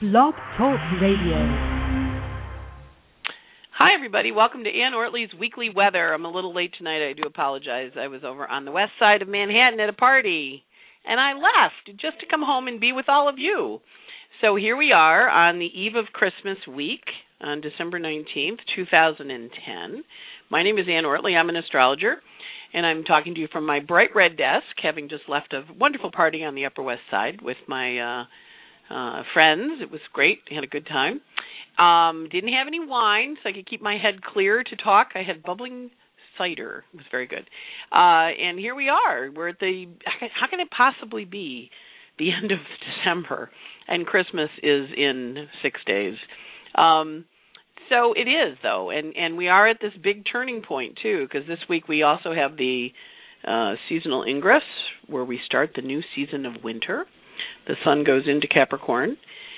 Blog Talk Radio. Hi, everybody. Welcome to Ann Ortley's Weekly Weather. I'm a little late tonight. I do apologize. I was over on the west side of Manhattan at a party, and I left just to come home and be with all of you. So here we are on the eve of Christmas week on December 19th, 2010. My name is Ann Ortley. I'm an astrologer, and I'm talking to you from my bright red desk, having just left a wonderful party on the Upper West Side with my friends. It was great. I had a good time. Didn't have any wine, so I could keep my head clear to talk. I had bubbling cider. It was very good. And here we are. We're at how can it possibly be the end of December? And Christmas is in 6 days. So it is, though. And we are at this big turning point, too, because this week we also have the seasonal ingress, where we start the new season of winter. The sun goes into Capricorn.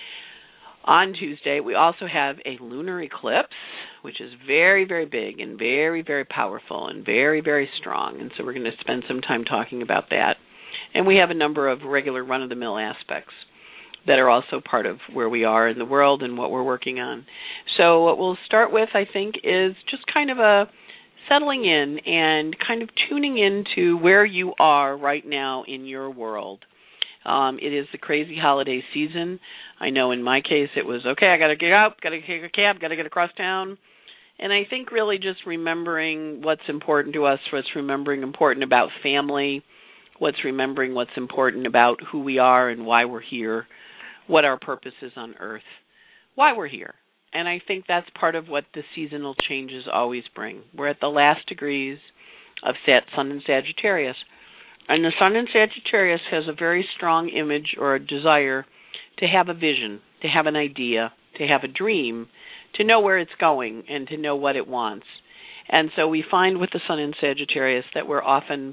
On Tuesday, we also have a lunar eclipse, which is very, very big and very, very powerful and very, very strong. And so we're going to spend some time talking about that. And we have a number of regular run-of-the-mill aspects that are also part of where we are in the world and what we're working on. So what we'll start with, I think, is just kind of a settling in and kind of tuning into where you are right now in your world. It is the crazy holiday season. I know in my case it was, okay, I got to get out, got to take a cab, got to get across town. And I think really just remembering what's important to us, what's remembering important about family, what's remembering what's important about who we are and why we're here, what our purpose is on Earth, why we're here. And I think that's part of what the seasonal changes always bring. We're at the last degrees of Sun in Sagittarius. And the Sun in Sagittarius has a very strong image or a desire to have a vision, to have an idea, to have a dream, to know where it's going and to know what it wants. And so we find with the Sun in Sagittarius that we're often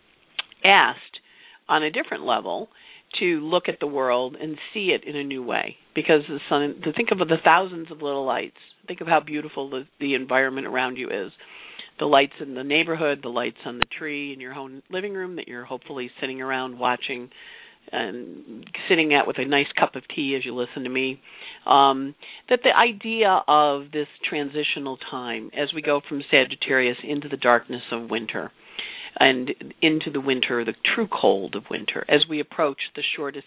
asked on a different level to look at the world and see it in a new way. Because the sun, to think of the thousands of little lights, think of how beautiful the environment around you is. The lights in the neighborhood, the lights on the tree in your home living room that you're hopefully sitting around watching and sitting at with a nice cup of tea as you listen to me, that the idea of this transitional time as we go from Sagittarius into the darkness of winter and into the winter, the true cold of winter, as we approach the shortest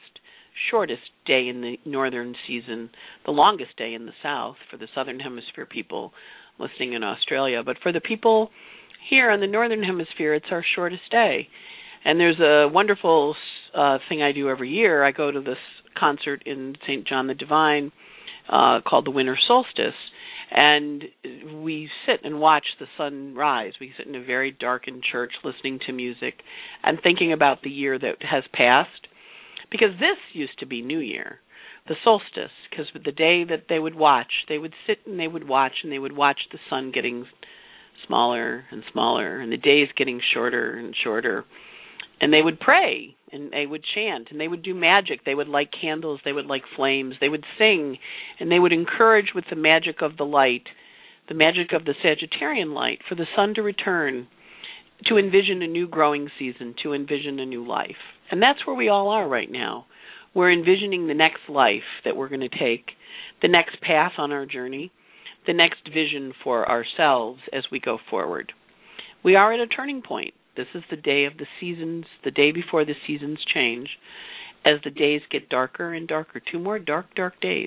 day in the northern season, the longest day in the south for the southern hemisphere people listening in Australia. But for the people here in the northern hemisphere, it's our shortest day. And there's a wonderful thing I do every year. I go to this concert in St. John the Divine called the Winter Solstice, and we sit and watch the sun rise. We sit in a very darkened church listening to music and thinking about the year that has passed, because this used to be New Year, the solstice, because the day that they would watch, they would sit and they would watch the sun getting smaller and smaller and the days getting shorter and shorter. And they would pray, and they would chant, and they would do magic. They would light candles. They would light flames. They would sing, and they would encourage with the magic of the light, the magic of the Sagittarian light, for the sun to return, to envision a new growing season, to envision a new life. And that's where we all are right now. We're envisioning the next life that we're going to take, the next path on our journey, the next vision for ourselves as we go forward. We are at a turning point. This is the day of the seasons, the day before the seasons change, as the days get darker and darker. 2 more dark, dark days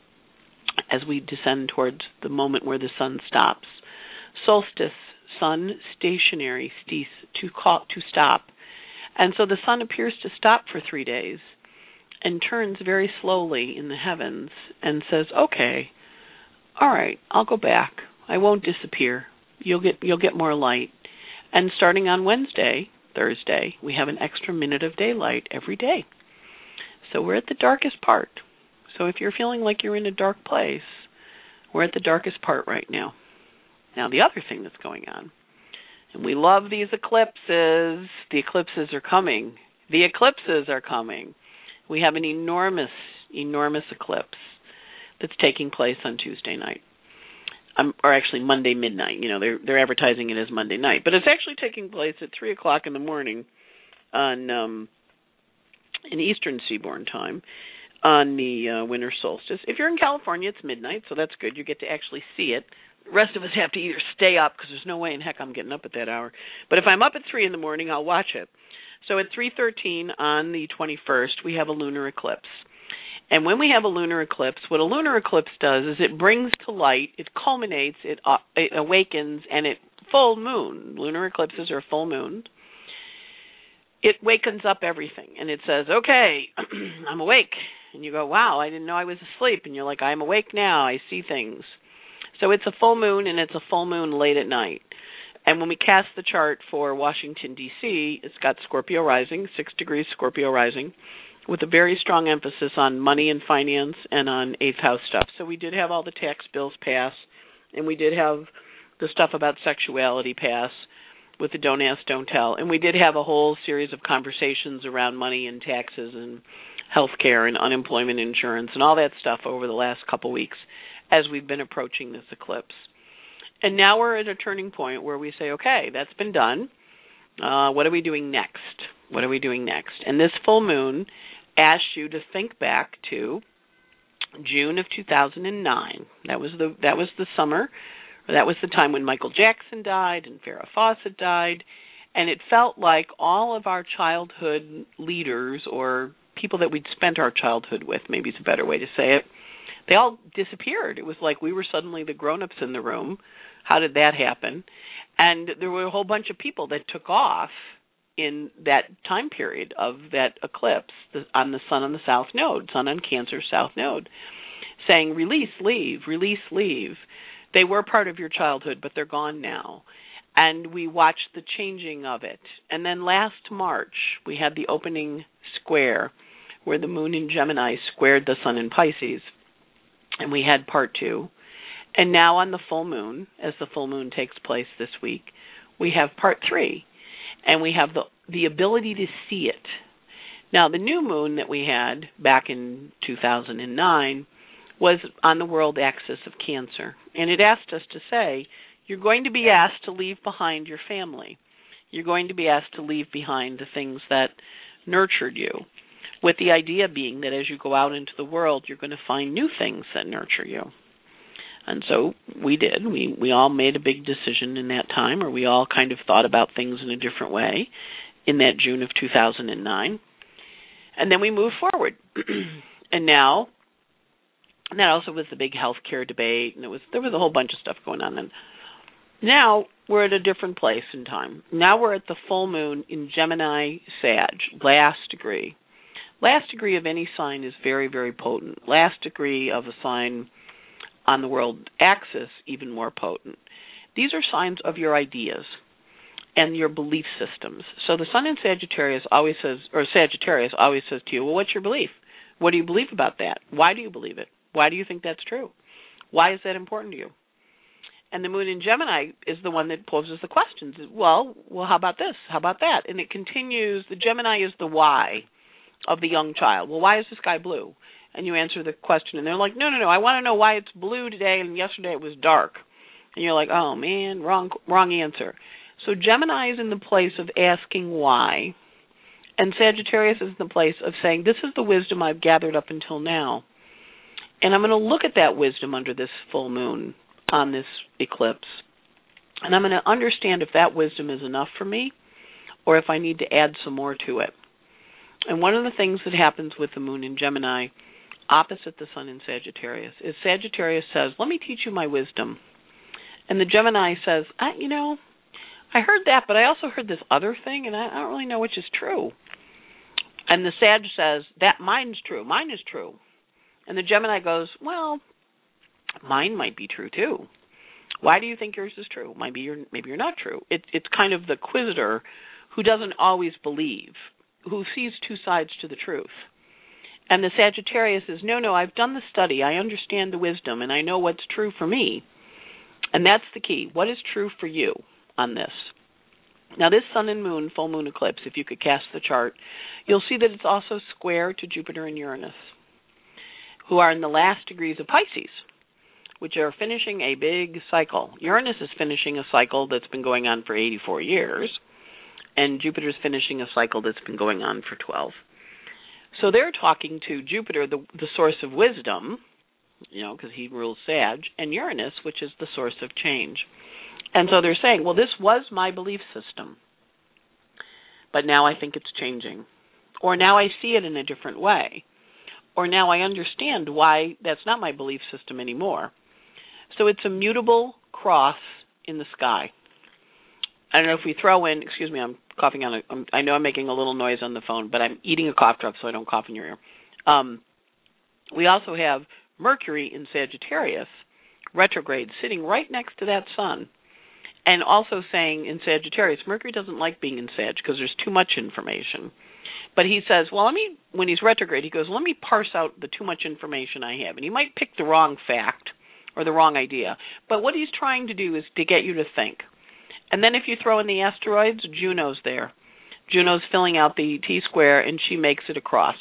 as we descend towards the moment where the sun stops. Solstice, sun stationary, to stop. And so the sun appears to stop for 3 days and turns very slowly in the heavens and says, okay, all right, I'll go back. I won't disappear. You'll get more light. And starting on Wednesday, Thursday, we have an extra minute of daylight every day. So we're at the darkest part. So if you're feeling like you're in a dark place, we're at the darkest part right now. Now, the other thing that's going on, and we love these eclipses. The eclipses are coming. The eclipses are coming. We have an enormous, enormous eclipse that's taking place on Tuesday night. Or actually Monday midnight. You know, they're advertising it as Monday night, but it's actually taking place at 3:00 in the morning on in Eastern Seaboard time. on the winter solstice. If you're in California, it's midnight, so that's good. You get to actually see it. The rest of us have to either stay up, because there's no way in heck I'm getting up at that hour. But if I'm up at 3 in the morning, I'll watch it. So at 3:13 on the 21st, we have a lunar eclipse. And when we have a lunar eclipse, what a lunar eclipse does is it brings to light, it culminates, it awakens, and it full moon. Lunar eclipses are full moon. It wakens up everything, and it says, okay, I'm awake. And you go, wow, I didn't know I was asleep. And you're like, I'm awake now. I see things. So it's a full moon, and it's a full moon late at night. And when we cast the chart for Washington, D.C., it's got Scorpio rising, 6 degrees Scorpio rising, with a very strong emphasis on money and finance and on 8th house stuff. So we did have all the tax bills pass, and we did have the stuff about sexuality pass with the don't ask, don't tell. And we did have a whole series of conversations around money and taxes and health care and unemployment insurance and all that stuff over the last couple weeks as we've been approaching this eclipse. And now we're at a turning point where we say, okay, that's been done. What are we doing next? What are we doing next? And this full moon asks you to think back to June of 2009. That was the summer. That was the time when Michael Jackson died and Farrah Fawcett died. And it felt like all of our childhood leaders, or people that we'd spent our childhood with, maybe is a better way to say it, they all disappeared. It was like we were suddenly the grown-ups in the room. How did that happen? And there were a whole bunch of people that took off in that time period of that eclipse on the Sun on the South Node, Sun on Cancer South Node, saying, release, leave, release, leave. They were part of your childhood, but they're gone now. And we watched the changing of it. And then last March, we had the opening square where the moon in Gemini squared the Sun in Pisces. And we had part 2. And now on the full moon, as the full moon takes place this week, we have part 3. And we have the ability to see it. Now, the new moon that we had back in 2009 was on the world axis of Cancer. And it asked us to say, you're going to be asked to leave behind your family. You're going to be asked to leave behind the things that nurtured you, with the idea being that as you go out into the world, you're going to find new things that nurture you. And so we did. We all made a big decision in that time, or we all kind of thought about things in a different way in that June of 2009. And then we moved forward. And now, and that also was the big healthcare debate, and there was a whole bunch of stuff going on then. Now we're at a different place in time. Now we're at the full moon in Gemini Sag, last degree. Last degree of any sign is very, very potent. Last degree of a sign on the world axis, even more potent. These are signs of your ideas and your belief systems. So the Sun in Sagittarius always says to you, well, what's your belief? What do you believe about that? Why do you believe it? Why do you think that's true? Why is that important to you? And the moon in Gemini is the one that poses the questions. Well, how about this? How about that? And it continues. The Gemini is the why of the young child. Well, why is the sky blue? And you answer the question, and they're like, no, I want to know why it's blue today, and yesterday it was dark. And you're like, oh, man, wrong answer. So Gemini is in the place of asking why, and Sagittarius is in the place of saying, this is the wisdom I've gathered up until now. And I'm going to look at that wisdom under this full moon on this eclipse, and I'm going to understand if that wisdom is enough for me or if I need to add some more to it. And one of the things that happens with the moon in Gemini, opposite the Sun in Sagittarius, is Sagittarius says, let me teach you my wisdom. And the Gemini says, I heard that, but I also heard this other thing, and I don't really know which is true. And the Sag says, that mine's true. Mine is true. And the Gemini goes, well, mine might be true too. Why do you think yours is true? Maybe you're not true. It's kind of the quizzitor who doesn't always believe, who sees two sides to the truth. And the Sagittarius says, no, I've done the study. I understand the wisdom, and I know what's true for me. And that's the key. What is true for you on this? Now, this Sun and Moon, full moon eclipse, if you could cast the chart, you'll see that it's also square to Jupiter and Uranus, who are in the last degrees of Pisces, which are finishing a big cycle. Uranus is finishing a cycle that's been going on for 84 years, and Jupiter's finishing a cycle that's been going on for 12. So they're talking to Jupiter, the source of wisdom, because he rules Sag, and Uranus, which is the source of change. And so they're saying, well, this was my belief system, but now I think it's changing. Or now I see it in a different way. Or now I understand why that's not my belief system anymore. So it's a mutable cross in the sky. I don't know if we throw in, excuse me, I'm coughing I know I'm making a little noise on the phone, but I'm eating a cough drop so I don't cough in your ear. We also have Mercury in Sagittarius, retrograde, sitting right next to that sun. And also saying in Sagittarius, Mercury doesn't like being in Sag because there's too much information. But he says, well, when he's retrograde, he goes, let me parse out the too much information I have. And he might pick the wrong fact or the wrong idea. But what he's trying to do is to get you to think. And then if you throw in the asteroids, Juno's there. Juno's filling out the T-square, and she makes it across.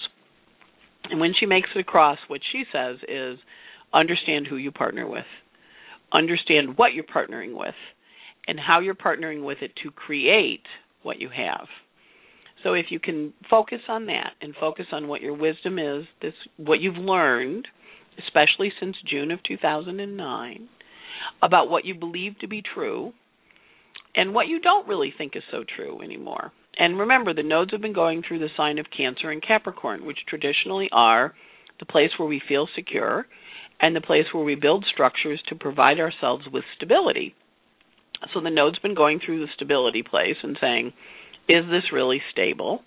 And when she makes it across, what she says is, understand who you partner with. Understand what you're partnering with and how you're partnering with it to create what you have. So if you can focus on that and focus on what your wisdom is, what you've learned, especially since June of 2009, about what you believe to be true and what you don't really think is so true anymore. And remember, the nodes have been going through the sign of Cancer and Capricorn, which traditionally are the place where we feel secure and the place where we build structures to provide ourselves with stability. So the node's been going through the stability place and saying, is this really stable?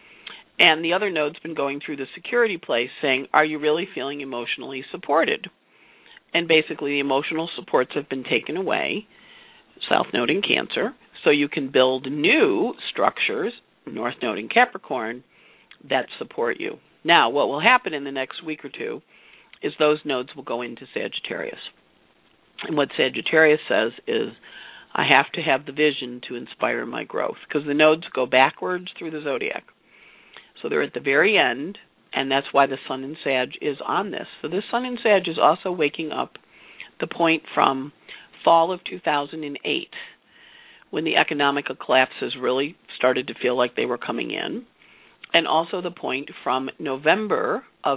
And the other node's been going through the security place saying, are you really feeling emotionally supported? And basically the emotional supports have been taken away, South Node in Cancer, so you can build new structures, North Node in Capricorn, that support you. Now, what will happen in the next week or two is those nodes will go into Sagittarius. And what Sagittarius says is, I have to have the vision to inspire my growth, because the nodes go backwards through the zodiac. So they're at the very end, and that's why the sun in Sag is on this. So this sun in Sag is also waking up the point from fall of 2008, when the economic collapses really started to feel like they were coming in, and also the point from November of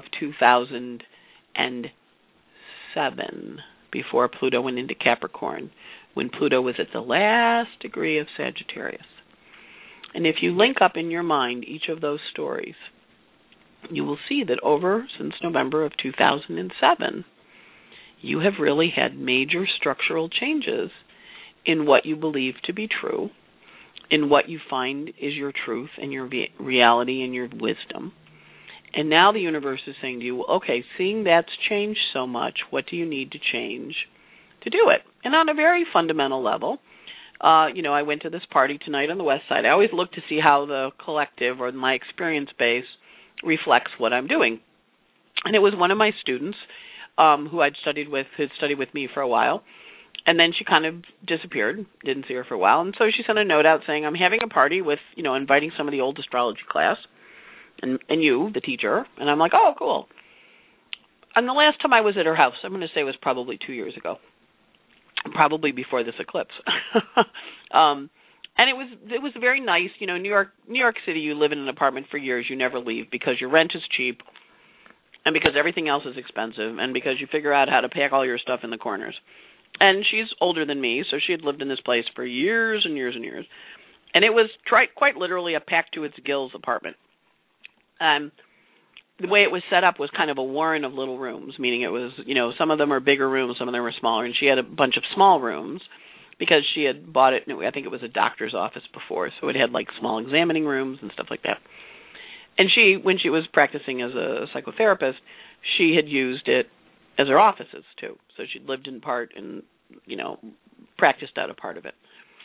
2007, before Pluto went into Capricorn, when Pluto was at the last degree of Sagittarius. And if you link up in your mind each of those stories, you will see that since November of 2007, you have really had major structural changes in what you believe to be true, in what you find is your truth and your reality and your wisdom. And now the universe is saying to you, well, okay, seeing that's changed so much, what do you need to change to do it? And on a very fundamental level, I went to this party tonight on the West Side. I always look to see how the collective or my experience base reflects what I'm doing. And it was one of my students who had studied with me for a while. And then she kind of disappeared, didn't see her for a while. And so she sent a note out saying, I'm having a party with, inviting some of the old astrology class and you, the teacher. And I'm like, oh, cool. And the last time I was at her house, I'm going to say it was probably 2 years ago, probably before this eclipse. And it was very nice. New York City, you live in an apartment for years, you never leave because your rent is cheap and because everything else is expensive and because you figure out how to pack all your stuff in the corners. And she's older than me, so she had lived in this place for years and years and years. And it was quite literally a packed to its gills apartment. The way it was set up was kind of a warren of little rooms, meaning it was, some of them are bigger rooms, some of them were smaller, and she had a bunch of small rooms because she had bought it, I think it was a doctor's office before, so it had like small examining rooms and stuff like that. And when she was practicing as a psychotherapist, she had used it as her offices too. So she'd lived in part and, practiced out a part of it.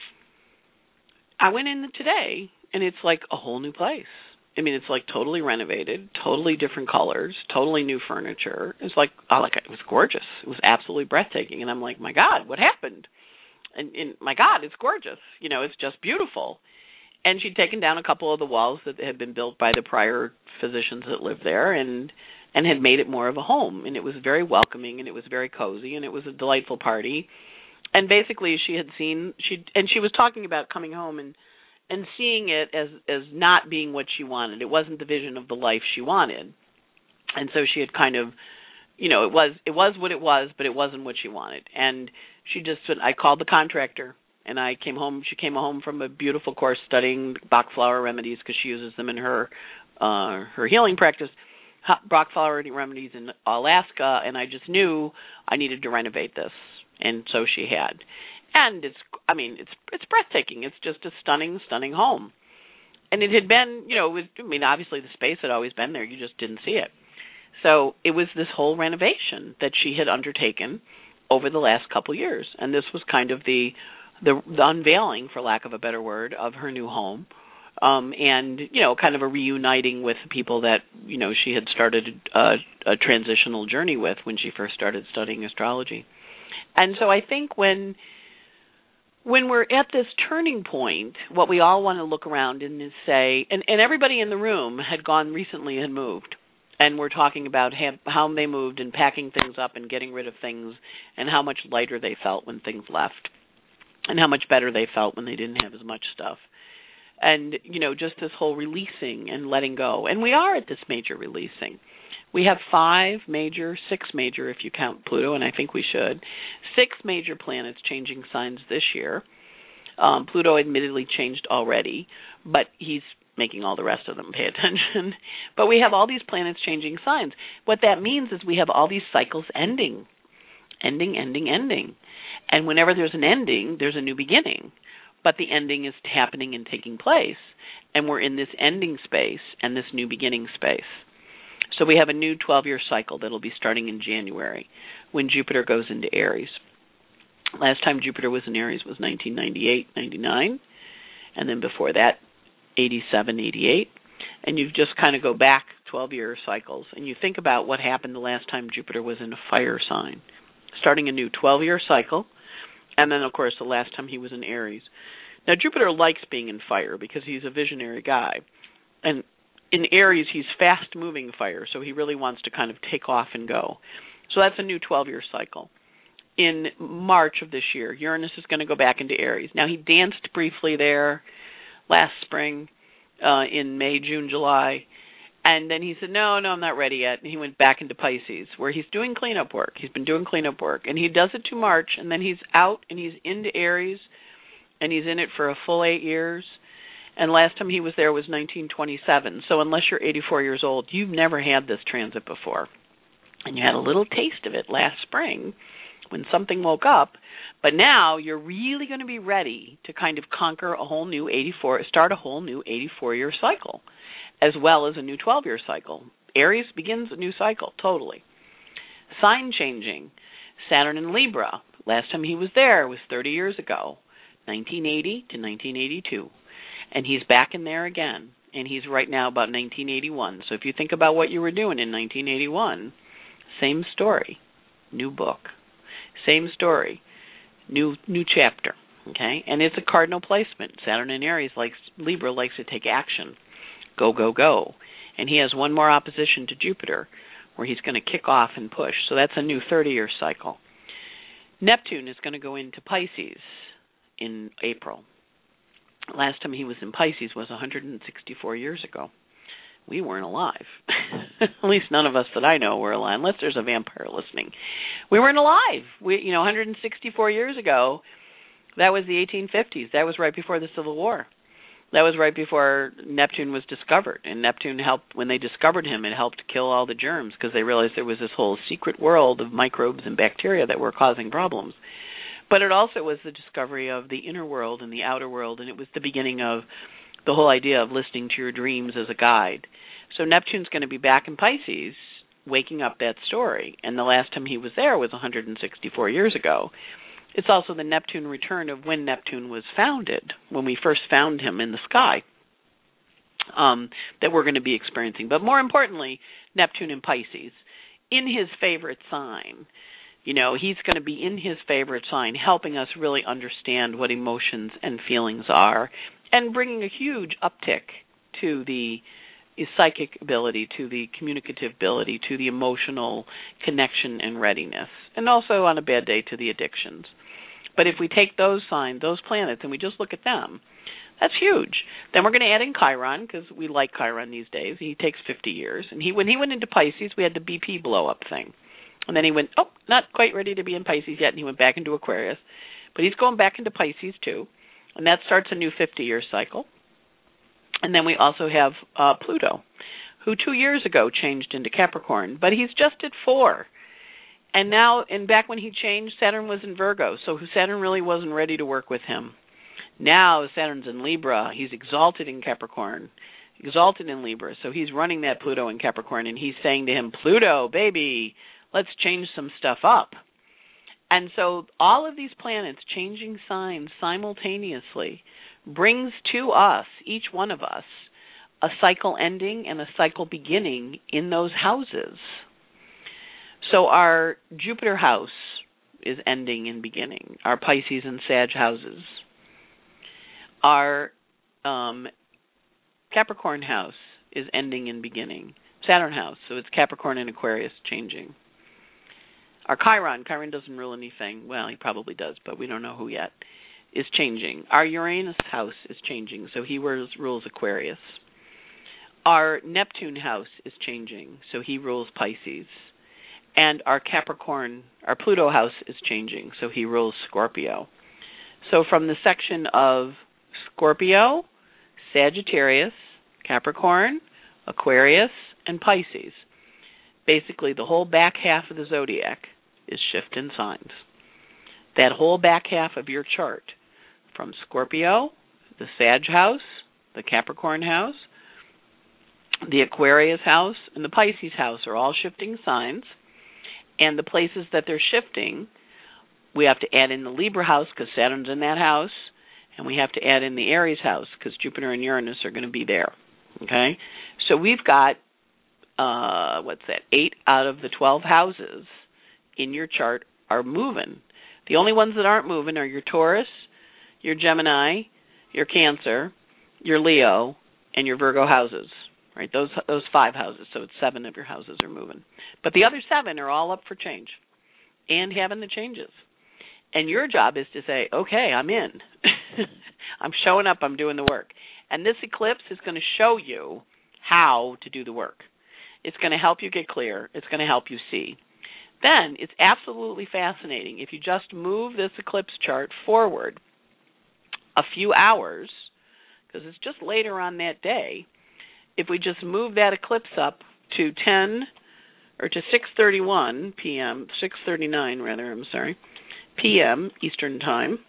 I went in today and it's like a whole new place. I mean, it's like totally renovated, totally different colors, totally new furniture. It's like, it was gorgeous. It was absolutely breathtaking. And I'm like, my God, what happened? And my God, it's gorgeous. It's just beautiful. And she'd taken down a couple of the walls that had been built by the prior physicians that lived there and had made it more of a home. And it was very welcoming and it was very cozy and it was a delightful party. And basically she was talking about coming home and seeing it as not being what she wanted. It wasn't the vision of the life she wanted. And so she had kind of, it was what it was, but it wasn't what she wanted. And she just said, I called the contractor, and she came home from a beautiful course studying Bach flower remedies because she uses them in her healing practice, Bach flower remedies in Alaska, and I just knew I needed to renovate this. And so she had. And it's breathtaking. It's just a stunning, stunning home. And it had been, obviously the space had always been there. You just didn't see it. So it was this whole renovation that she had undertaken over the last couple years. And this was kind of the unveiling, for lack of a better word, of her new home. And, kind of a reuniting with people that, she had started a transitional journey with when she first started studying astrology. And so I think when we're at this turning point, what we all want to look around and say, and everybody in the room had moved, and we're talking about how they moved and packing things up and getting rid of things and how much lighter they felt when things left and how much better they felt when they didn't have as much stuff. And, just this whole releasing and letting go. And we are at this major releasing. We have 6 major, if you count Pluto, and I think we should, 6 major planets changing signs this year. Pluto admittedly changed already, but he's making all the rest of them pay attention. But we have all these planets changing signs. What that means is we have all these cycles ending. And whenever there's an ending, there's a new beginning. But the ending is happening and taking place. And we're in this ending space and this new beginning space. So we have a new 12-year cycle that will be starting in January when Jupiter goes into Aries. Last time Jupiter was in Aries was 1998, 99, and then before that, 87, 88. And you just kind of go back 12-year cycles, and you think about what happened the last time Jupiter was in a fire sign, starting a new 12-year cycle, and then, of course, the last time he was in Aries. Now, Jupiter likes being in fire because he's a visionary guy, and in Aries, he's fast-moving fire, so he really wants to kind of take off and go. So that's a new 12-year cycle. In March of this year, Uranus is going to go back into Aries. Now, he danced briefly there last spring in May, June, July, and then he said, no, I'm not ready yet, and he went back into Pisces, where he's doing cleanup work. He's been doing cleanup work, and he does it to March, and then he's out, and he's into Aries, and he's in it for a full 8 years. And last time he was there was 1927. So unless you're 84 years old, you've never had this transit before. And you had a little taste of it last spring when something woke up. But now you're really going to be ready to kind of conquer start a whole new 84-year cycle, as well as a new 12-year cycle. Aries begins a new cycle, totally. Sign changing. Saturn in Libra. Last time he was there was 30 years ago, 1980 to 1982. And he's back in there again, and he's right now about 1981. So if you think about what you were doing in 1981, same story, new book. Same story, new chapter, okay? And it's a cardinal placement. Saturn in Aries Libra likes to take action, go, go, go. And he has one more opposition to Jupiter where he's going to kick off and push. So that's a new 30-year cycle. Neptune is going to go into Pisces in April. Last time he was in Pisces was 164 years ago. We weren't alive. At least none of us that I know were alive, unless there's a vampire listening. We weren't alive. 164 years ago, that was the 1850s. That was right before the Civil War. That was right before Neptune was discovered. And Neptune helped, when they discovered him, it helped kill all the germs because they realized there was this whole secret world of microbes and bacteria that were causing problems. But it also was the discovery of the inner world and the outer world, and it was the beginning of the whole idea of listening to your dreams as a guide. So Neptune's going to be back in Pisces, waking up that story. And the last time he was there was 164 years ago. It's also the Neptune return of when Neptune was founded, when we first found him in the sky, that we're going to be experiencing. But more importantly, Neptune in Pisces, in his favorite sign. He's going to be in his favorite sign, helping us really understand what emotions and feelings are, and bringing a huge uptick to the psychic ability, to the communicative ability, to the emotional connection and readiness, and also on a bad day to the addictions. But if we take those signs, those planets, and we just look at them, That's huge. Then we're going to add in Chiron because we like Chiron these days. He takes 50 years. And when he went into Pisces, we had the BP blow-up thing. And then he went, not quite ready to be in Pisces yet, and he went back into Aquarius. But he's going back into Pisces too, and that starts a new 50-year cycle. And then we also have Pluto, who 2 years ago changed into Capricorn, but he's just at 4. And now, and back when he changed, Saturn was in Virgo, so Saturn really wasn't ready to work with him. Now Saturn's in Libra. He's exalted in Capricorn, exalted in Libra, so he's running that Pluto in Capricorn, and he's saying to him, Pluto, baby, let's change some stuff up. And so all of these planets changing signs simultaneously brings to us, each one of us, a cycle ending and a cycle beginning in those houses. So our Jupiter house is ending and beginning, our Pisces and Sag houses. Our Capricorn house is ending and beginning. Saturn house, so it's Capricorn and Aquarius changing. Our Chiron doesn't rule anything. Well, he probably does, but we don't know who yet, is changing. Our Uranus house is changing, so he rules Aquarius. Our Neptune house is changing, so he rules Pisces. And our Pluto house is changing, so he rules Scorpio. So from the section of Scorpio, Sagittarius, Capricorn, Aquarius, and Pisces, basically the whole back half of the zodiac is shifting signs. That whole back half of your chart, from Scorpio, the Sag house, the Capricorn house, the Aquarius house, and the Pisces house are all shifting signs. And the places that they're shifting, we have to add in the Libra house because Saturn's in that house, and we have to add in the Aries house because Jupiter and Uranus are going to be there. Okay? So we've got 8 out of the 12 houses in your chart are moving. The only ones that aren't moving are your Taurus, your Gemini, your Cancer, your Leo, and your Virgo houses. Right? Those 5 houses, so it's 7 of your houses are moving. But the other 7 are all up for change and having the changes. And your job is to say, okay, I'm in. I'm showing up, I'm doing the work. And this eclipse is going to show you how to do the work. It's going to help you get clear. It's going to help you see. Then it's absolutely fascinating. If you just move this eclipse chart forward a few hours, because it's just later on that day, if we just move that eclipse up to 10 or to 6:31 p.m., 6:39 rather, p.m. Eastern Time,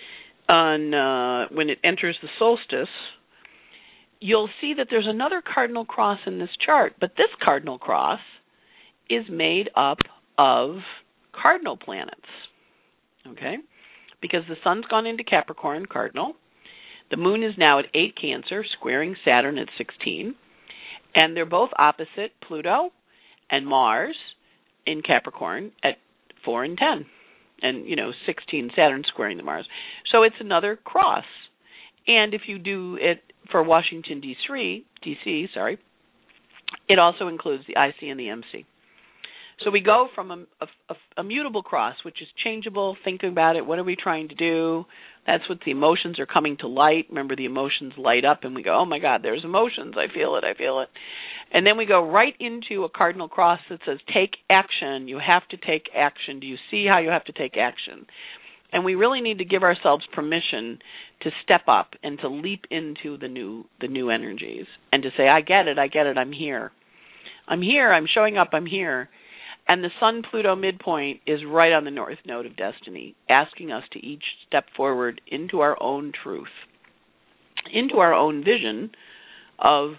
on when it enters the solstice, you'll see that there's another cardinal cross in this chart, but this cardinal cross is made up of cardinal planets, okay? Because the sun's gone into Capricorn, cardinal. The moon is now at 8 Cancer, squaring Saturn at 16, and they're both opposite Pluto and Mars in Capricorn at 4 and 10, and, 16, Saturn squaring the Mars. So it's another cross. And if you do it for Washington, D.C., it also includes the IC and the MC. So we go from a mutable cross, which is changeable, think about it, what are we trying to do? That's what the emotions are coming to light. Remember, the emotions light up, and we go, oh, my God, there's emotions. I feel it. And then we go right into a cardinal cross that says, take action. You have to take action. Do you see how you have to take action? And we really need to give ourselves permission to step up and to leap into the new energies and to say, I get it, I'm here. I'm showing up, I'm here. And the Sun-Pluto midpoint is right on the North Node of Destiny, asking us to each step forward into our own truth, into our own vision of,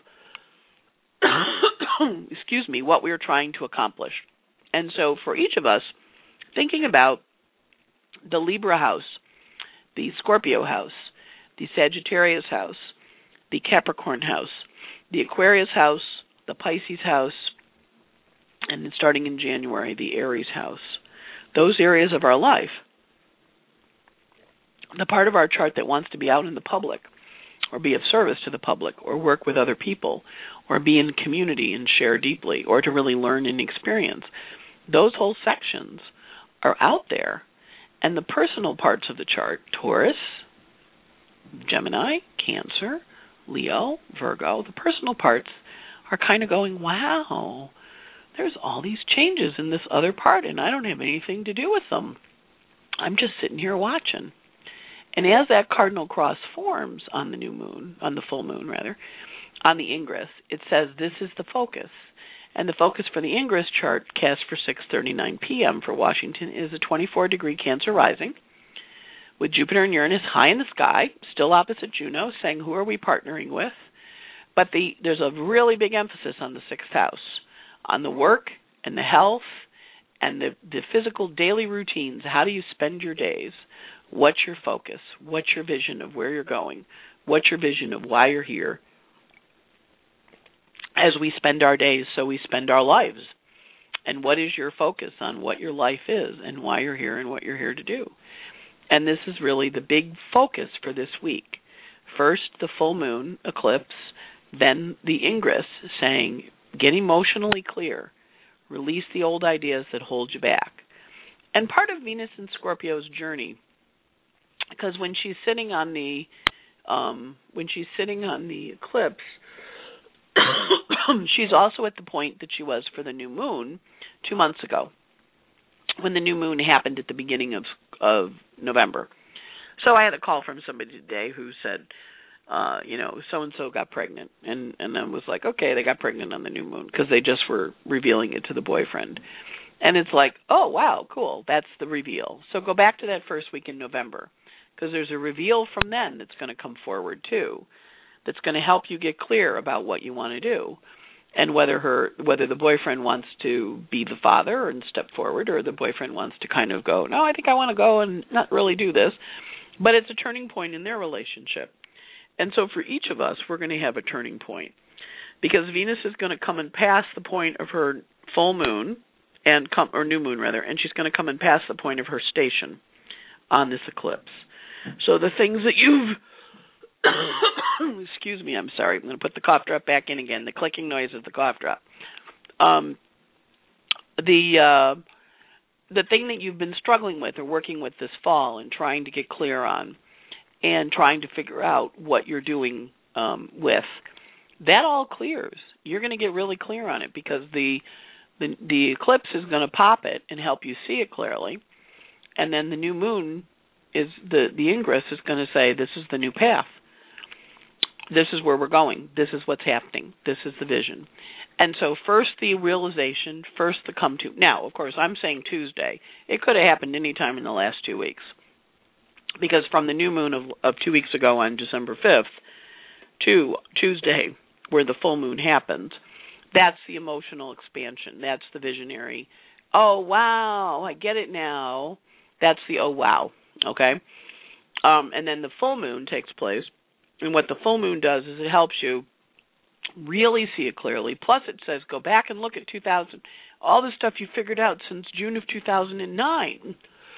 what we're trying to accomplish. And so for each of us, thinking about the Libra house, the Scorpio house, the Sagittarius house, the Capricorn house, the Aquarius house, the Pisces house, and then starting in January, the Aries house. Those areas of our life, the part of our chart that wants to be out in the public or be of service to the public or work with other people or be in community and share deeply or to really learn and experience, those whole sections are out there. And the personal parts of the chart, Taurus, Gemini, Cancer, Leo, Virgo, the personal parts are kind of going, wow, there's all these changes in this other part, and I don't have anything to do with them. I'm just sitting here watching. And as that cardinal cross forms on the new moon, on the full moon rather, on the Ingress, it says this is the focus. And the focus for the Ingress chart cast for 6:39 p.m. for Washington is a 24-degree Cancer rising, with Jupiter and Uranus high in the sky, still opposite Juno, saying who are we partnering with? But there's a really big emphasis on the 6th house, on the work and the health and the physical daily routines. How do you spend your days? What's your focus? What's your vision of where you're going? What's your vision of why you're here? As we spend our days, so we spend our lives. And what is your focus on what your life is and why you're here and what you're here to do? And this is really the big focus for this week. First, the full moon eclipse, then the Ingress saying, get emotionally clear. Release the old ideas that hold you back. And part of Venus in Scorpio's journey, because when she's sitting on the eclipse, she's also at the point that she was for the new moon 2 months ago, when the new moon happened at the beginning of November. So I had a call from somebody today who said, so-and-so got pregnant. And I was like, okay, they got pregnant on the new moon because they just were revealing it to the boyfriend. And it's like, oh, wow, cool, that's the reveal. So go back to that first week in November, because there's a reveal from then that's going to come forward too, that's going to help you get clear about what you want to do, and whether the boyfriend wants to be the father and step forward, or the boyfriend wants to kind of go, no, I think I want to go and not really do this. But it's a turning point in their relationship. And so for each of us, we're going to have a turning point, because Venus is going to come and pass the point of her full moon, or new moon rather, and she's going to come and pass the point of her station on this eclipse. So the things that you've excuse me, I'm sorry, I'm going to put the cough drop back in again, the clicking noise of the cough drop. The thing that you've been struggling with or working with this fall and trying to get clear on and trying to figure out what you're doing with, that all clears. You're going to get really clear on it, because the eclipse is going to pop it and help you see it clearly, and then the new moon is the Ingress is going to say, this is the new path. This is where we're going. This is what's happening. This is the vision. And so first the realization, first the come to. Now, of course, I'm saying Tuesday. It could have happened any time in the last 2 weeks, because from the new moon of 2 weeks ago on December 5th to Tuesday, where the full moon happens, that's the emotional expansion. That's the visionary. Oh, wow, I get it now. That's the oh, wow, okay? And then the full moon takes place. And what the full moon does is it helps you really see it clearly. Plus it says go back and look at 2000, all the stuff you figured out since June of 2009.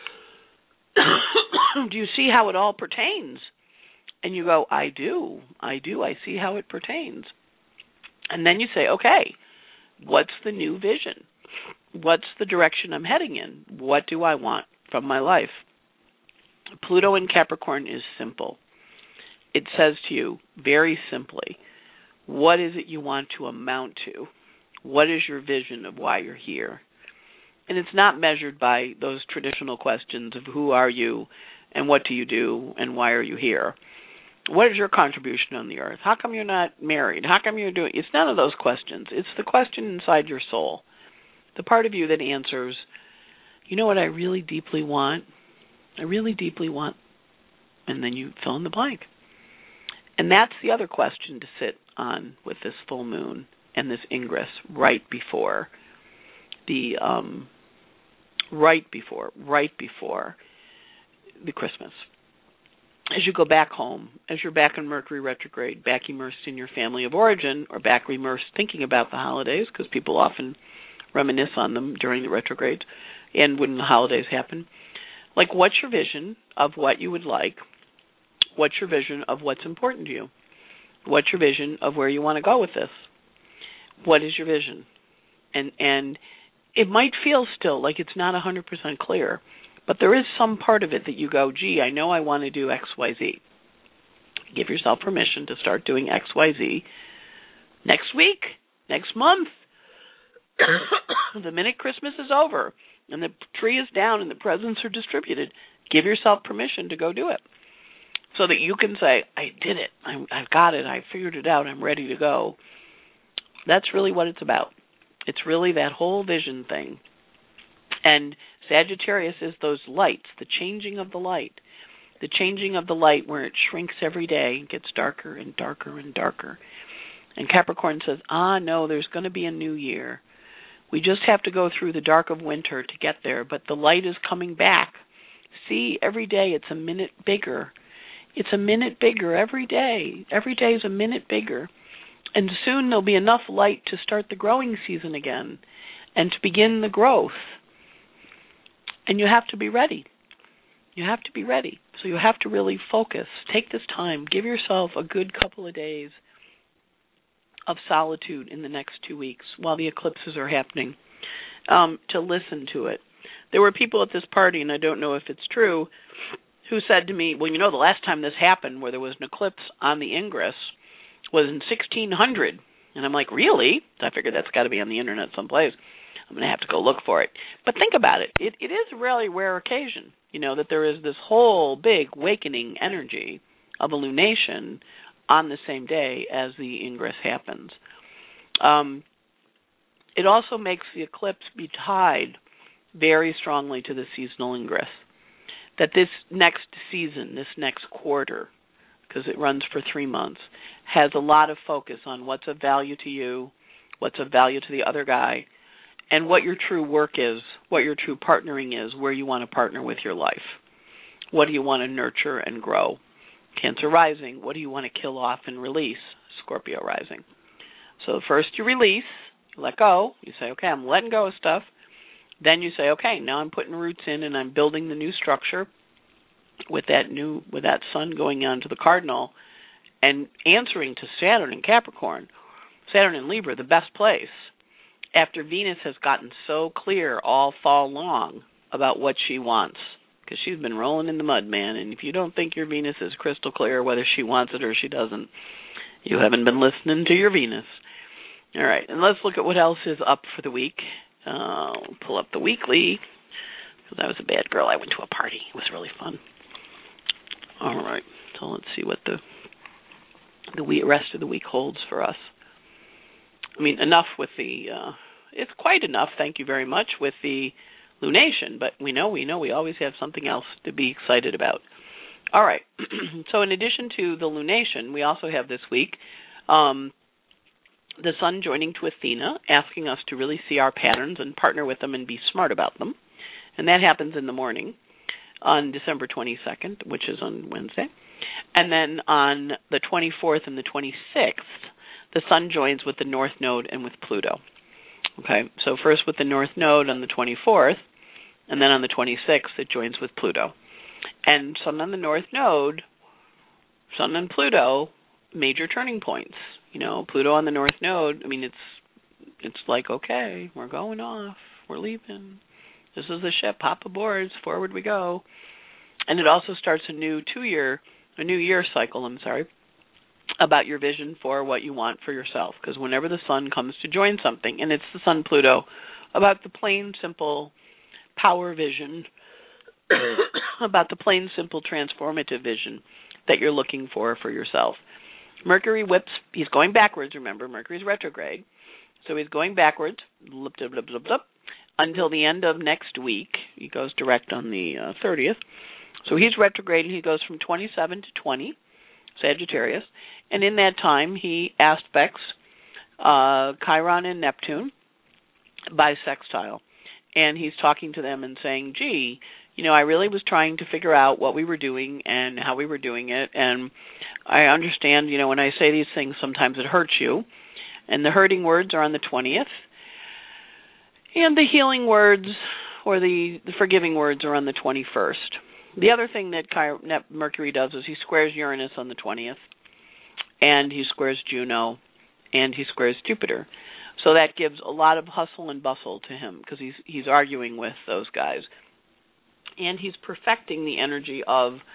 Do you see how it all pertains? And you go, I do. I see how it pertains. And then you say, okay, what's the new vision? What's the direction I'm heading in? What do I want from my life? Pluto in Capricorn is simple. It says to you very simply, what is it you want to amount to? What is your vision of why you're here? And it's not measured by those traditional questions of who are you and what do you do and why are you here? What is your contribution on the earth? How come you're not married? How come you're doing? It's none of those questions. It's the question inside your soul, the part of you that answers, you know what I really deeply want? I really deeply want, and then you fill in the blank. And that's the other question to sit on with this full moon and this Ingress right before the Christmas. As you go back home, as you're back in Mercury retrograde, back immersed in your family of origin, or back immersed thinking about the holidays, because people often reminisce on them during the retrogrades and when the holidays happen. Like, what's your vision of what you would like? What's your vision of what's important to you? What's your vision of where you want to go with this? What is your vision? And it might feel still like it's not 100% clear, but there is some part of it that you go, gee, I know I want to do X, Y, Z. Give yourself permission to start doing XYZ next week, next month. The minute Christmas is over and the tree is down and the presents are distributed, give yourself permission to go do it so that you can say, I did it. I've got it. I figured it out. I'm ready to go. That's really what it's about. It's really that whole vision thing. And Sagittarius is those lights, the changing of the light. The changing of the light where it shrinks every day and gets darker and darker and darker. And Capricorn says, no, there's going to be a new year. We just have to go through the dark of winter to get there, but the light is coming back. See, every day it's a minute bigger. It's a minute bigger every day. Every day is a minute bigger. And soon there'll be enough light to start the growing season again and to begin the growth. And you have to be ready. You have to be ready. So you have to really focus. Take this time. Give yourself a good couple of days of solitude in the next 2 weeks while the eclipses are happening, to listen to it. There were people at this party, and I don't know if it's true, who said to me, well, the last time this happened where there was an eclipse on the Ingress was in 1600. And I'm like, really? I figured that's got to be on the internet someplace. I'm going to have to go look for it. But think about it. It is a really rare occasion, that there is this whole big awakening energy of a lunation on the same day as the Ingress happens. It also makes the eclipse be tied very strongly to the seasonal Ingress. That this next season, this next quarter, because it runs for 3 months, has a lot of focus on what's of value to you, what's of value to the other guy, and what your true work is, what your true partnering is, where you want to partner with your life. What do you want to nurture and grow? Cancer rising, what do you want to kill off and release? Scorpio rising. So first you release, you let go, you say, okay, I'm letting go of stuff. Then you say, okay, now I'm putting roots in and I'm building the new structure with that sun going on to the cardinal and answering to Saturn in Capricorn, Saturn in Libra, the best place, after Venus has gotten so clear all fall long about what she wants. Because she's been rolling in the mud, man. And if you don't think your Venus is crystal clear whether she wants it or she doesn't, you haven't been listening to your Venus. All right, and let's look at what else is up for the week. Pull up the weekly, because I was a bad girl. I went to a party. It was really fun. All right, so let's see what the rest of the week holds for us. I mean, enough with it's quite enough, thank you very much, with the lunation, but we know we always have something else to be excited about. All right, so in addition to the lunation, we also have this week the sun joining to Athena, asking us to really see our patterns and partner with them and be smart about them. And that happens in the morning on December 22nd, which is on Wednesday. And then on the 24th and the 26th, the sun joins with the North Node and with Pluto. Okay, so first with the North Node on the 24th, and then on the 26th it joins with Pluto. And Sun on the North Node, Sun and Pluto, major turning points. Pluto on the North Node, I mean, it's like, okay, we're going off, we're leaving. This is the ship, hop aboard, forward we go. And it also starts a new year cycle, about your vision for what you want for yourself. Because whenever the sun comes to join something, and it's the Sun Pluto, about the plain, simple power vision, about the plain, simple transformative vision that you're looking for yourself. Mercury whips, he's going backwards, remember, Mercury's retrograde. So he's going backwards, until the end of next week. He goes direct on the 30th. So he's retrograde, and he goes from 27 to 20, Sagittarius. And in that time, he aspects Chiron and Neptune by sextile. And he's talking to them and saying, gee, I really was trying to figure out what we were doing and how we were doing it. And I understand, when I say these things, sometimes it hurts you. And the hurting words are on the 20th. And the healing words or the forgiving words are on the 21st. The other thing that Mercury does is he squares Uranus on the 20th. And he squares Juno. And he squares Jupiter. So that gives a lot of hustle and bustle to him because he's arguing with those guys. And he's perfecting the energy of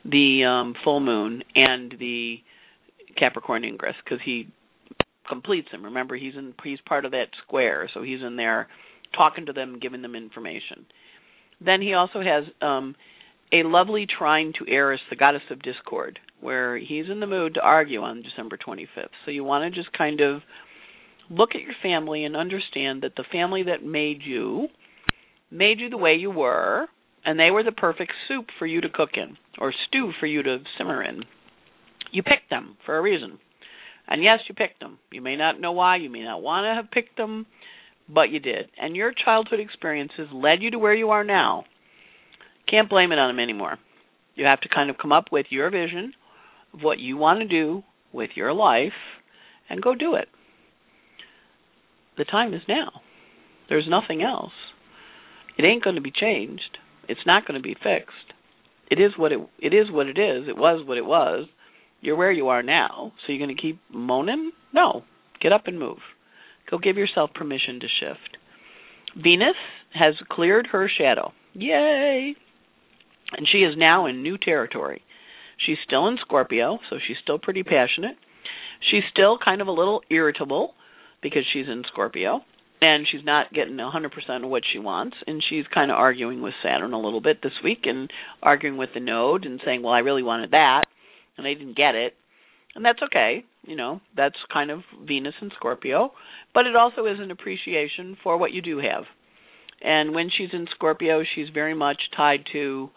the full moon and the Capricorn ingress, because he completes them. Remember, he's part of that square, so he's in there talking to them, giving them information. Then he also has a lovely trine to Eris, the goddess of discord, where he's in the mood to argue on December 25th. So you want to just kind of look at your family and understand that the family that made you the way you were, and they were the perfect soup for you to cook in, or stew for you to simmer in. You picked them for a reason. And yes, you picked them. You may not know why, you may not want to have picked them, but you did. And your childhood experiences led you to where you are now. Can't blame it on them anymore. You have to kind of come up with your vision of what you want to do with your life and go do it. The time is now. There's nothing else. It ain't going to be changed. It's not going to be fixed. It is what it is. It was what it was. You're where you are now, so you're going to keep moaning? No. Get up and move. Go give yourself permission to shift. Venus has cleared her shadow. Yay! And she is now in new territory. She's still in Scorpio, so she's still pretty passionate. She's still kind of a little irritable because she's in Scorpio, and she's not getting 100% of what she wants, and she's kind of arguing with Saturn a little bit this week and arguing with the node and saying, well, I really wanted that, and I didn't get it. And that's okay. You know, that's kind of Venus in Scorpio. But it also is an appreciation for what you do have. And when she's in Scorpio, she's very much tied to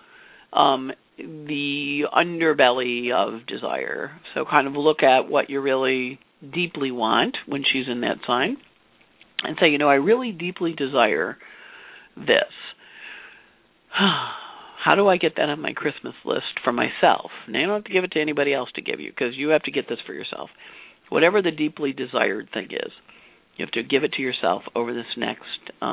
the underbelly of desire. So kind of look at what you really deeply want when she's in that sign and say, you know, I really deeply desire this. How do I get that on my Christmas list for myself? Now, you don't have to give it to anybody else to give you, because you have to get this for yourself. Whatever the deeply desired thing is, you have to give it to yourself over this next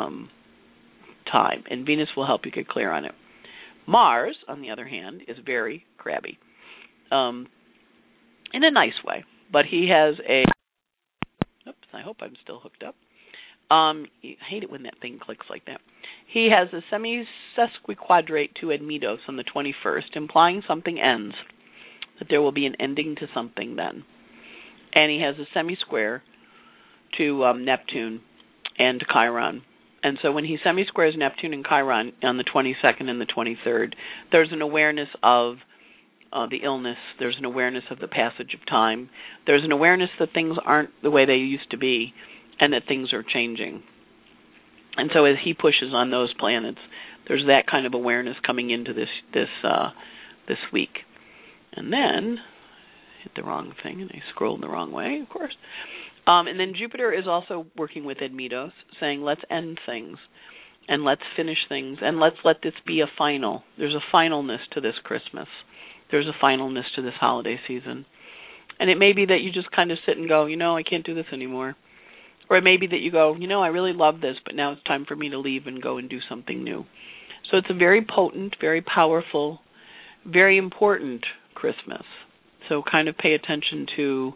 time, and Venus will help you get clear on it. Mars, on the other hand, is very crabby, in a nice way, but he has a... Oops, I hope I'm still hooked up. I hate it when that thing clicks like that. He has a semi-sesquiquadrate to Admetos on the 21st, implying something ends, that there will be an ending to something then. And he has a semi-square to Neptune and Chiron. And so when he semi-squares Neptune and Chiron on the 22nd and the 23rd, there's an awareness of the illness. There's an awareness of the passage of time. There's an awareness that things aren't the way they used to be and that things are changing. And so as he pushes on those planets, there's that kind of awareness coming into this week. And then, hit the wrong thing, and I scrolled the wrong way, of course. And then Jupiter is also working with Admetos, saying let's end things, and let's finish things, and let's let this be a final. There's a finalness to this Christmas. There's a finalness to this holiday season. And it may be that you just kind of sit and go, you know, I can't do this anymore. Or it may be that you go, you know, I really love this, but now it's time for me to leave and go and do something new. So it's a very potent, very powerful, very important Christmas. So kind of pay attention to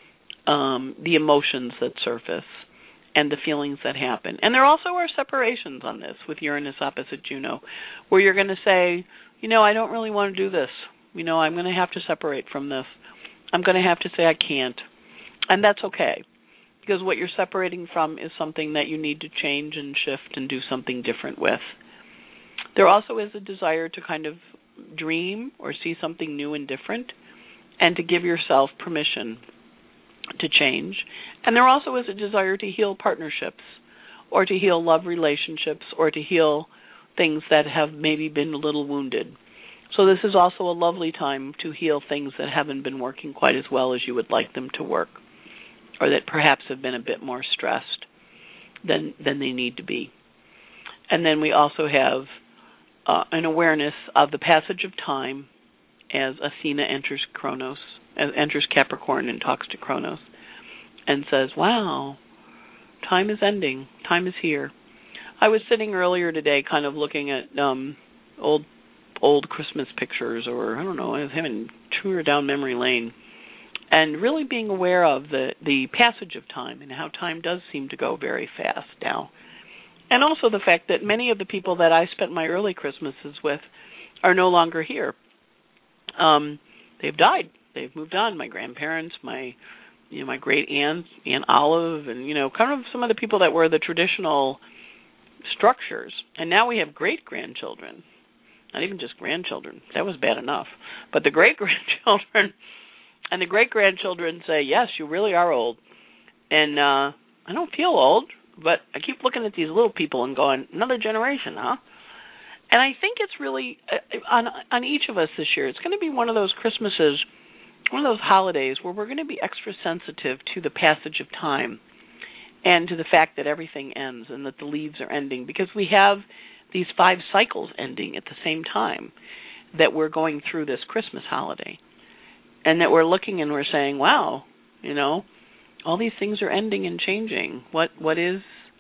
the emotions that surface and the feelings that happen. And there also are separations on this with Uranus opposite Juno, where you're going to say, you know, I don't really want to do this. You know, I'm going to have to separate from this. I'm going to have to say I can't. And that's okay. Because what you're separating from is something that you need to change and shift and do something different with. There also is a desire to kind of dream or see something new and different, and to give yourself permission to change. And there also is a desire to heal partnerships, or to heal love relationships, or to heal things that have maybe been a little wounded. So this is also a lovely time to heal things that haven't been working quite as well as you would like them to work, or that perhaps have been a bit more stressed than they need to be. And then we also have an awareness of the passage of time as Athena enters Capricorn and talks to Kronos and says, wow, time is ending, time is here. I was sitting earlier today kind of looking at old Christmas pictures, or I don't know, I was having a tour down memory lane, and really being aware of the passage of time and how time does seem to go very fast now. And also the fact that many of the people that I spent my early Christmases with are no longer here. they've died. They've moved on. My grandparents, my great aunt, Aunt Olive, and kind of some of the people that were the traditional structures. And now we have great-grandchildren. Not even just grandchildren. That was bad enough. But the great-grandchildren and the great-grandchildren say, yes, you really are old. And I don't feel old, but I keep looking at these little people and going, another generation, huh? And I think it's really, on each of us this year, it's going to be one of those Christmases, one of those holidays where we're going to be extra sensitive to the passage of time and to the fact that everything ends and that the leaves are ending, because we have these 5 cycles ending at the same time that we're going through this Christmas holiday, and that we're looking and we're saying, wow, all these things are ending and changing. What is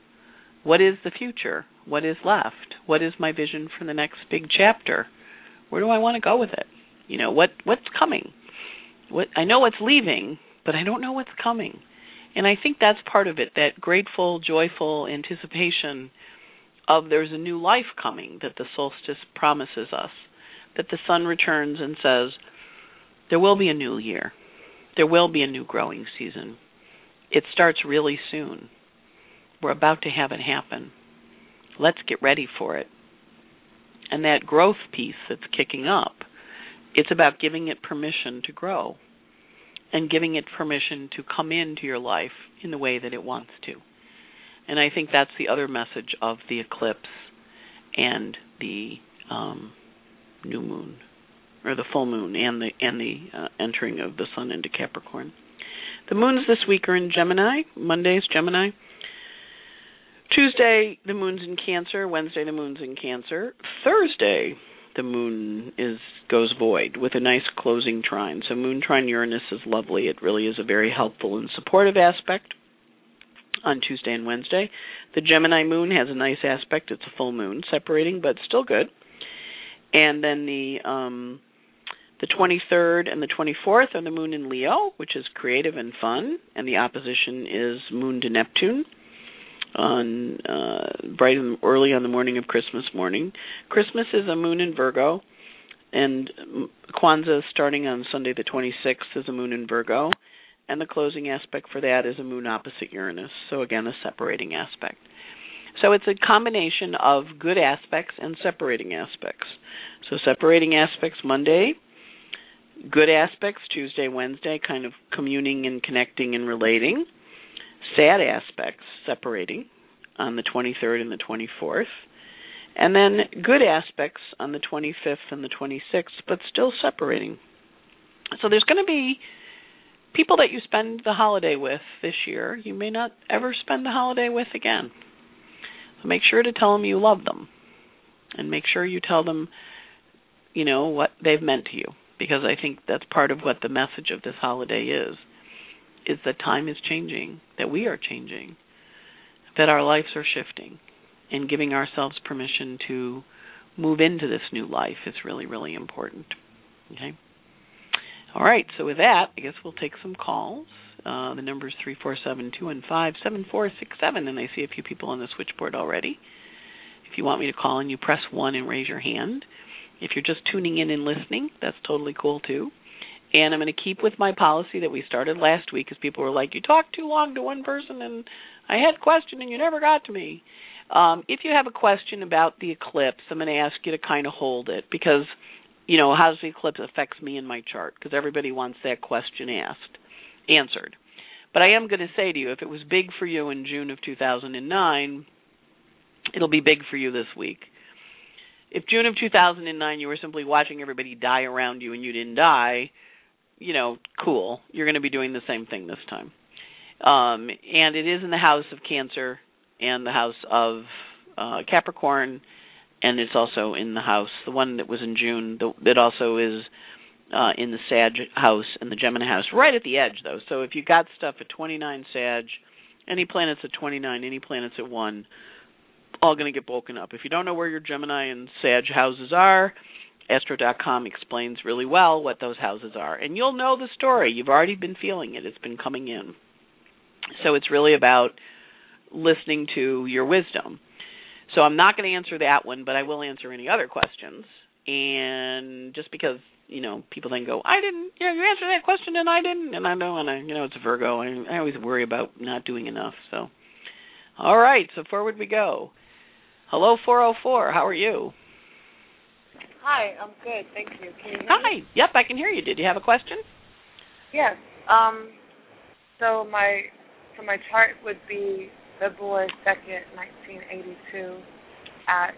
the future? What is left? What is my vision for the next big chapter? Where do I want to go with it? What's coming? I know what's leaving, but I don't know what's coming. And I think that's part of it, that grateful, joyful anticipation of there's a new life coming that the solstice promises us, that the sun returns and says, there will be a new year. There will be a new growing season. It starts really soon. We're about to have it happen. Let's get ready for it. And that growth piece that's kicking up, it's about giving it permission to grow and giving it permission to come into your life in the way that it wants to. And I think that's the other message of the eclipse and the new moon, or the full moon, and the entering of the sun into Capricorn. The moons this week are in Gemini. Monday's Gemini. Tuesday, the moon's in Cancer. Wednesday, the moon's in Cancer. Thursday, the moon goes void with a nice closing trine. So moon trine Uranus is lovely. It really is a very helpful and supportive aspect on Tuesday and Wednesday. The Gemini moon has a nice aspect. It's a full moon, separating, but still good. And then the 23rd and the 24th are the moon in Leo, which is creative and fun, and the opposition is moon to Neptune on bright and early on the morning of Christmas morning. Christmas is a moon in Virgo, and Kwanzaa starting on Sunday the 26th is a moon in Virgo, and the closing aspect for that is a moon opposite Uranus, so again a separating aspect. So it's a combination of good aspects and separating aspects. So separating aspects Monday, good aspects Tuesday, Wednesday, kind of communing and connecting and relating. Sad aspects separating on the 23rd and the 24th. And then good aspects on the 25th and the 26th, but still separating. So there's going to be people that you spend the holiday with this year you may not ever spend the holiday with again. So make sure to tell them you love them. And make sure you tell them, what they've meant to you. Because I think that's part of what the message of this holiday is that time is changing, that we are changing, that our lives are shifting, and giving ourselves permission to move into this new life is really, really important. Okay? All right, so with that, I guess we'll take some calls. The number is 347-215-7467, and I see a few people on the switchboard already. If you want me to call in, you press 1 and raise your hand. If you're just tuning in and listening, that's totally cool too. And I'm going to keep with my policy that we started last week, because people were like, you talked too long to one person and I had a question and you never got to me. If you have a question about the eclipse, I'm going to ask you to kind of hold it, because, how does the eclipse affect me in my chart? Because everybody wants that question answered. But I am going to say to you, if it was big for you in June of 2009, it'll be big for you this week. If June of 2009 you were simply watching everybody die around you and you didn't die, cool. You're going to be doing the same thing this time. And it is in the house of Cancer and the house of Capricorn, and it's also in the house, the one that was in June, that also is in the Sag house and the Gemini house, right at the edge, though. So if you got stuff at 29 Sag, any planets at 29, any planets at 1, all going to get broken up. If you don't know where your Gemini and Sag houses are, Astro.com explains really well what those houses are. And you'll know the story. You've already been feeling it. It's been coming in. So it's really about listening to your wisdom. So I'm not going to answer that one, but I will answer any other questions. And just because, people then go, I didn't, you answered that question and I didn't, and I know, and it's a Virgo. I always worry about not doing enough. So, all right, so forward we go. Hello, 404. How are you? Hi, I'm good. Thank you. Can you hear me? Hi. Yep, I can hear you. Did you have a question? Yes. So my chart would be February 2nd, 1982 at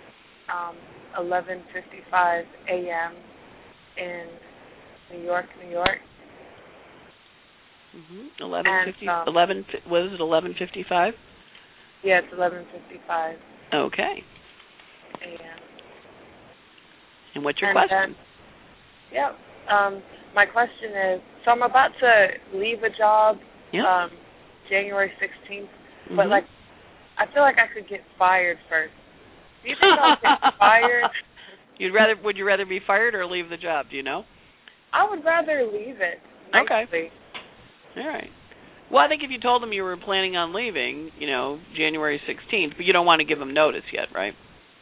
11:55 a.m. in New York, New York. 11. Was it 11:55? Yeah, it's 11:55. Okay. a.m. And what's your question? My question is, so I'm about to leave a job January 16th, but I feel like I could get fired first. Do you think I'll get fired? Would you rather be fired or leave the job, do you know? I would rather leave it nicely. Okay. All right. Well, I think if you told them you were planning on leaving, January 16th, but you don't want to give them notice yet, right?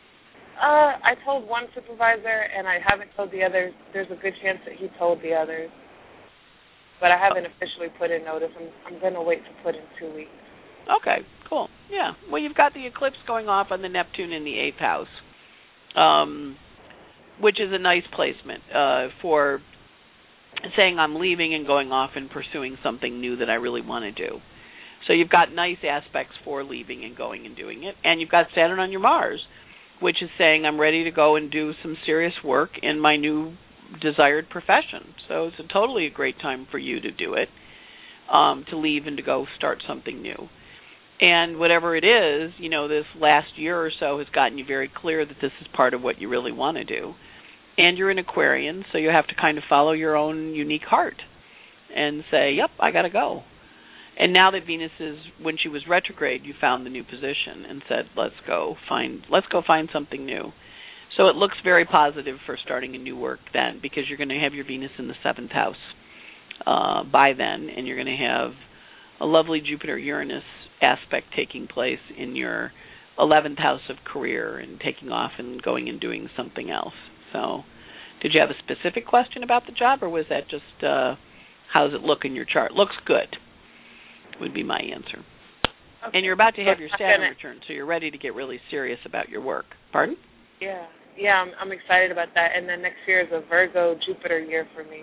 I told one supervisor, and I haven't told the others. There's a good chance that he told the others. But I haven't officially put in notice. I'm going to wait to put in 2 weeks. Okay, cool. Yeah. Well, you've got the eclipse going off on the Neptune in the 8th house, which is a nice placement for saying I'm leaving and going off and pursuing something new that I really want to do. So you've got nice aspects for leaving and going and doing it. And you've got Saturn on your Mars, which is saying I'm ready to go and do some serious work in my new desired profession. So it's totally a great time for you to do it, to leave and to go start something new. And whatever it is, this last year or so has gotten you very clear that this is part of what you really want to do. And you're an Aquarian, so you have to kind of follow your own unique heart and say, yep, I got to go. And now that Venus when she was retrograde, you found the new position and said, let's go find something new. So it looks very positive for starting a new work then, because you're going to have your Venus in the 7th house by then, and you're going to have a lovely Jupiter-Uranus aspect taking place in your 11th house of career and taking off and going and doing something else. So did you have a specific question about the job, or was that just how does it look in your chart? Looks good would be my answer. Okay. And you're about to have your Saturn return, so you're ready to get really serious about your work. Pardon? Yeah, I'm excited about that. And then next year is a Virgo Jupiter year for me.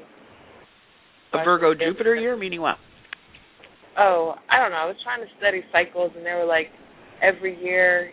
A Virgo Jupiter year, meaning what? Oh, I don't know. I was trying to study cycles, and they were like every year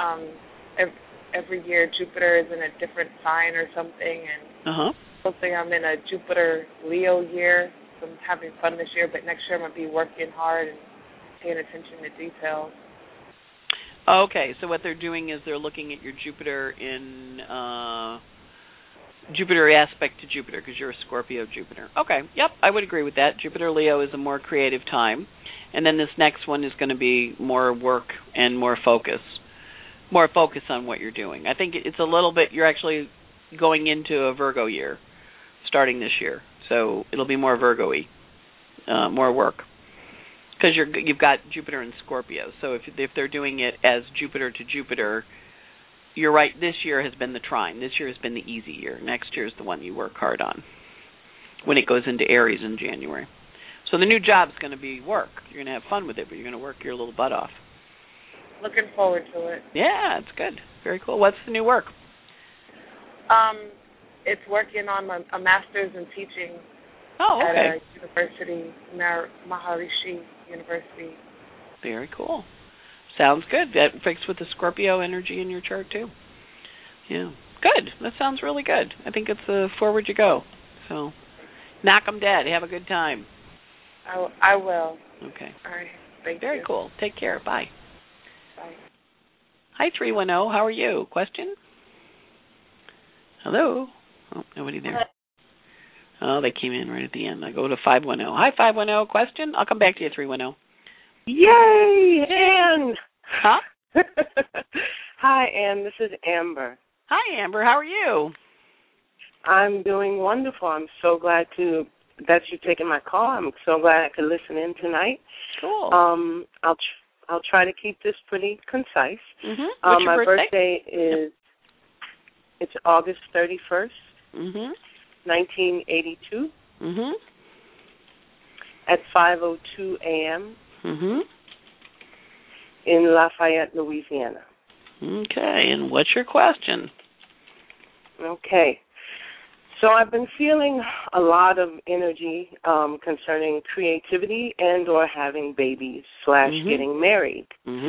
Jupiter is in a different sign or something, and hopefully I'm in a Jupiter Leo year. So I'm having fun this year, but next year I'm going to be working hard and paying attention to details. Okay, so what they're doing is they're looking at your Jupiter in Jupiter aspect to Jupiter, because you're a Scorpio Jupiter. Okay, yep, I would agree with that. Jupiter Leo is a more creative time, and then this next one is going to be more work and more focus on what you're doing. I think it's a little bit, you're actually going into a Virgo year starting this year, so it'll be more Virgo-y, more work. Because you've got Jupiter and Scorpio. So if they're doing it as Jupiter to Jupiter, you're right, this year has been the trine. This year has been the easy year. Next year is the one you work hard on when it goes into Aries in January. So the new job's going to be work. You're going to have fun with it, but you're going to work your little butt off. Looking forward to it. Yeah, it's good. Very cool. What's the new work? It's working on a master's in teaching at a university, Maharishi University. Very cool. Sounds good. That fits with the Scorpio energy in your chart, too. Yeah. Good. That sounds really good. I think it's forward you go. So knock 'em dead. Have a good time. I will. Okay. All right. Thank you. Very cool. Take care. Bye. Bye. Hi, 310. How are you? Question? Hello? Oh, nobody there. Oh, they came in right at the end. I go to 510. Hi, 510. Question? I'll come back to you, 310. Yay, Ann! Huh? Hi, Ann. This is Amber. Hi, Amber. How are you? I'm doing wonderful. I'm so glad that you've taken my call. I'm so glad I could listen in tonight. Cool. I'll try to keep this pretty concise. Mm-hmm. What's your my birthday It's August 31st, 1982. At 5:02 a.m. In Lafayette, Louisiana. Okay, and what's your question? Okay. So I've been feeling a lot of energy concerning creativity and or having babies / getting married.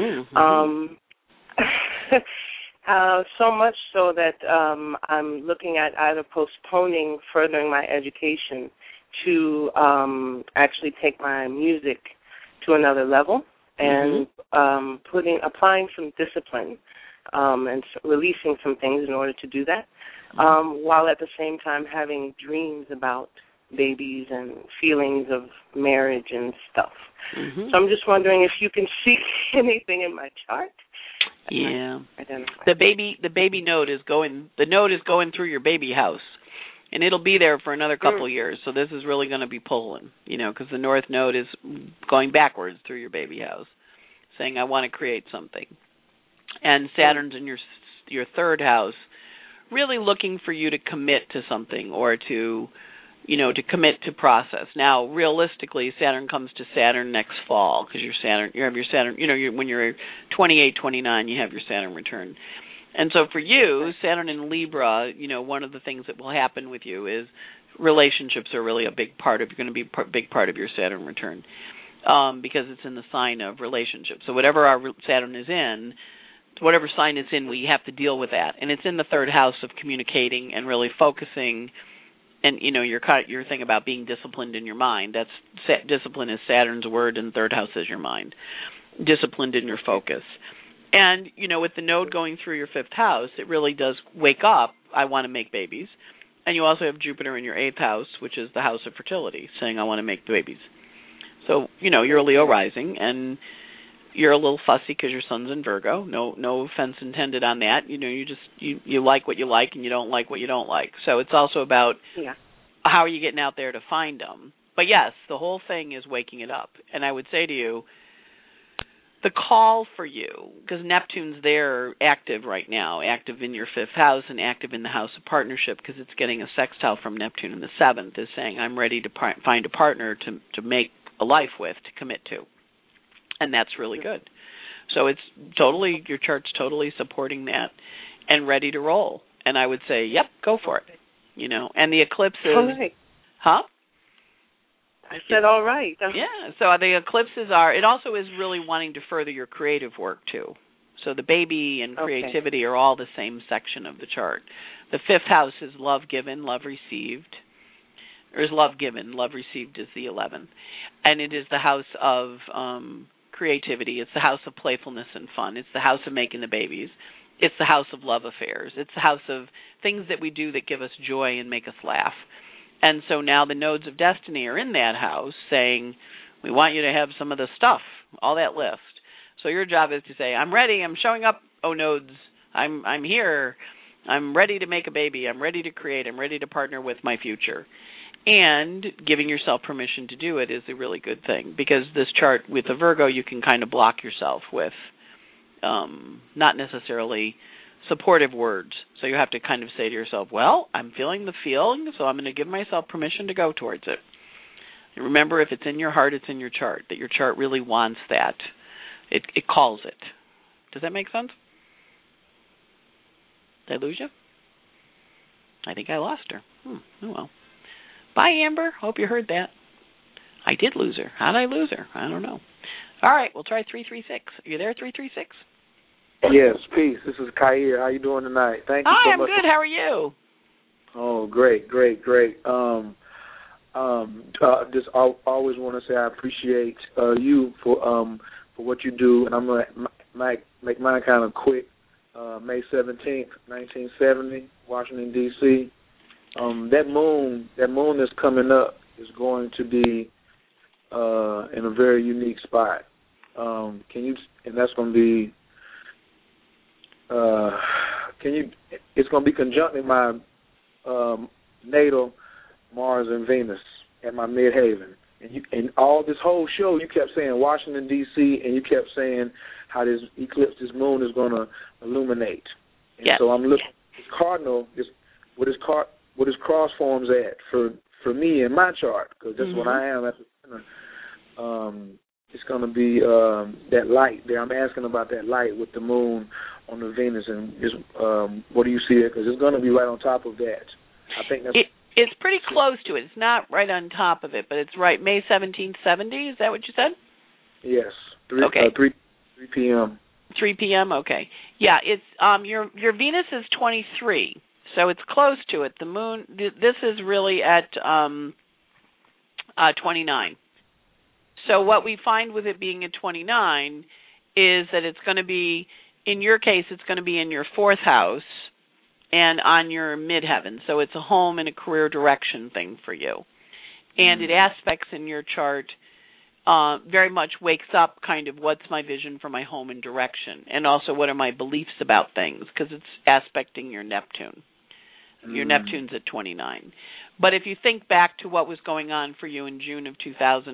So much so that I'm looking at either postponing furthering my education to actually take my music to another level and applying some discipline and releasing some things in order to do that, while at the same time having dreams about babies and feelings of marriage and stuff. So I'm just wondering if you can see anything in my chart. Yeah. The baby node is going through your baby house. And it'll be there for another couple of years. So this is really going to be pulling, because the North Node is going backwards through your baby house, saying, I want to create something. And Saturn's in your third house, really looking for you to commit to something or to commit to process. Now, realistically, Saturn comes to Saturn next fall because you have your Saturn, when you're 28, 29, you have your Saturn return. And so for you, Saturn in Libra, one of the things that will happen with you is relationships are really going to be a big part of your Saturn return because it's in the sign of relationships. So whatever our Saturn is in, whatever sign it's in, we have to deal with that. And it's in the third house of communicating and really focusing. And, your thing about being disciplined in your mind, discipline is Saturn's word and third house is your mind. Disciplined in your focus. And, with the node going through your fifth house, it really does wake up, I want to make babies. And you also have Jupiter in your eighth house, which is the house of fertility, saying I want to make babies. So, you're a Leo rising, and you're a little fussy because your sun's in Virgo. No offense intended on that. You like what you like, and you don't like what you don't like. So it's also about how are you getting out there to find them. But, yes, the whole thing is waking it up. And I would say to you, the call for you, because Neptune's there active right now, active in your fifth house and active in the house of partnership because it's getting a sextile from Neptune in the seventh, is saying I'm ready to find a partner to make a life with, to commit to. And that's really good. So it's totally, your chart's totally supporting that and ready to roll. And I would say, yep, go for it. And the eclipse is... All right. Huh? I said all right. Yeah, so the eclipses it also is really wanting to further your creative work too. So the baby and creativity are all the same section of the chart. The fifth house is love given, love received. Or is love given, love received is the 11th. And it is the house of creativity. It's the house of playfulness and fun. It's the house of making the babies. It's the house of love affairs. It's the house of things that we do that give us joy and make us laugh. And so now the nodes of destiny are in that house saying, we want you to have some of the stuff, all that list. So your job is to say, I'm ready, I'm showing up, nodes, I'm here, I'm ready to make a baby, I'm ready to create, I'm ready to partner with my future. And giving yourself permission to do it is a really good thing because this chart with the Virgo, you can kind of block yourself with not necessarily supportive words. So you have to kind of say to yourself, well, I'm feeling the feeling, so I'm going to give myself permission to go towards it. And remember, if it's in your heart, it's in your chart, that your chart really wants that. It calls it. Does that make sense? Did I lose you? I think I lost her. Oh, well. Bye, Amber. Hope you heard that. I did lose her. How did I lose her? I don't know. All right, we'll try 336. Are you there, 336? Yes, peace. This is Kair. How you doing tonight? Thank you so much. Hi, I'm good. How are you? Oh, great. Just always want to say I appreciate you for what you do, and I'm gonna make mine kind of quick. May 17th, 1970, Washington D.C. That moon that's coming up is going to be in a very unique spot. And that's going to be. It's going to be conjuncting my natal Mars and Venus at my midheaven. And all this whole show, you kept saying Washington, D.C., and you kept saying how this eclipse, this moon is going to illuminate. And so I'm cardinal is what his cross forms at for me in my chart, because that's what I am at the center. It's going to be that light there. I'm asking about that light with the moon on the Venus, and what do you see there? Because it's going to be right on top of that. I think that's... It's pretty close to it. It's not right on top of it, but it's right. May 1770, is that what you said? Yes. 3 p.m. 3 p.m., okay. Yeah, it's your Venus is 23, so it's close to it. The moon, this is really at 29. So what we find with it being at 29 is that it's going to be, in your case, it's going to be in your 4th house and on your midheaven. So it's a home and a career direction thing for you. And it aspects in your chart very much wakes up kind of what's my vision for my home and direction, and also what are my beliefs about things, because it's aspecting your Neptune. Your Neptune's at 29. But if you think back to what was going on for you in June of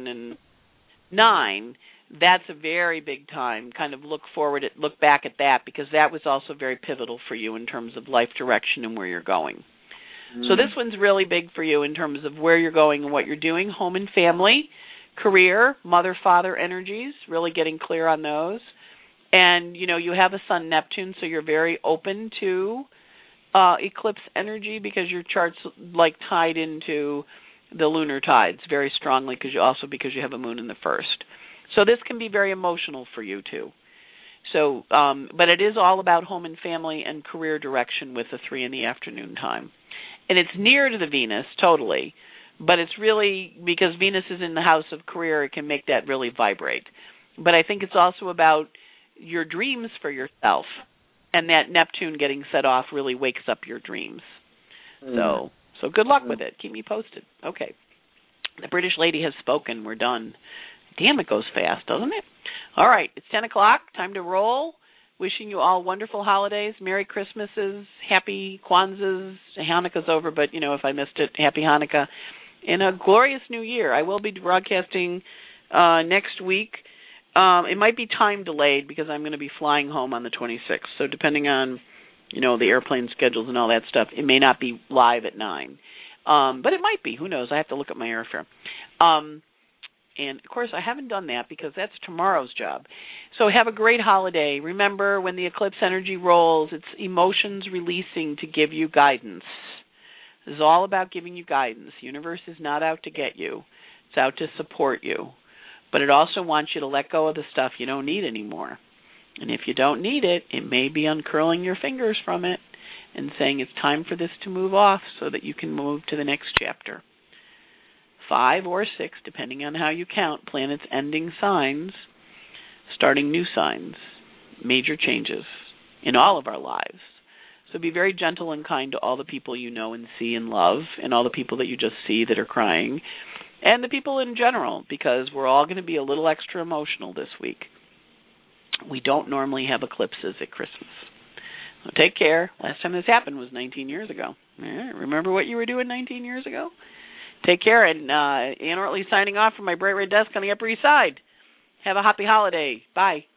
2009, that's a very big time. Kind of look back at that, because that was also very pivotal for you in terms of life direction and where you're going. So this one's really big for you in terms of where you're going and what you're doing, home and family, career, mother-father energies, really getting clear on those. And, you have a Sun Neptune, so you're very open to eclipse energy, because your chart's like tied into the lunar tides very strongly, because you have a moon in the 1st. So this can be very emotional for you too. So, but it is all about home and family and career direction with the 3 in the afternoon time. And it's near to the Venus, totally, but it's really, because Venus is in the house of career, it can make that really vibrate. But I think it's also about your dreams for yourself, and that Neptune getting set off really wakes up your dreams. So good luck with it. Keep me posted. Okay. The British lady has spoken. We're done. Damn, it goes fast, doesn't it? All right, it's 10 o'clock. Time to roll. Wishing you all wonderful holidays, Merry Christmases, Happy Kwanzas. Hanukkah's over, but, if I missed it, Happy Hanukkah. And a glorious New Year. I will be broadcasting next week. It might be time delayed, because I'm going to be flying home on the 26th. So depending on, the airplane schedules and all that stuff, it may not be live at 9. But it might be. Who knows? I have to look at my airfare. And, of course, I haven't done that, because that's tomorrow's job. So have a great holiday. Remember, when the eclipse energy rolls, it's emotions releasing to give you guidance. This is all about giving you guidance. The universe is not out to get you. It's out to support you. But it also wants you to let go of the stuff you don't need anymore. And if you don't need it, it may be uncurling your fingers from it and saying it's time for this to move off so that you can move to the next chapter. 5 or 6, depending on how you count, planets ending signs, starting new signs, major changes in all of our lives. So be very gentle and kind to all the people you know and see and love, and all the people that you just see that are crying, and the people in general, because we're all going to be a little extra emotional this week. We don't normally have eclipses at Christmas. So take care. Last time this happened was 19 years ago. Remember what you were doing 19 years ago? Take care, and Ann Ortley signing off from my bright red desk on the Upper East Side. Have a happy holiday. Bye.